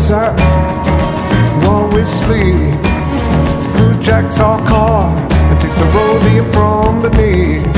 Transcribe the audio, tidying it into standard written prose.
sir, while we sleep. Who jacks our car and takes the rodeo from beneath?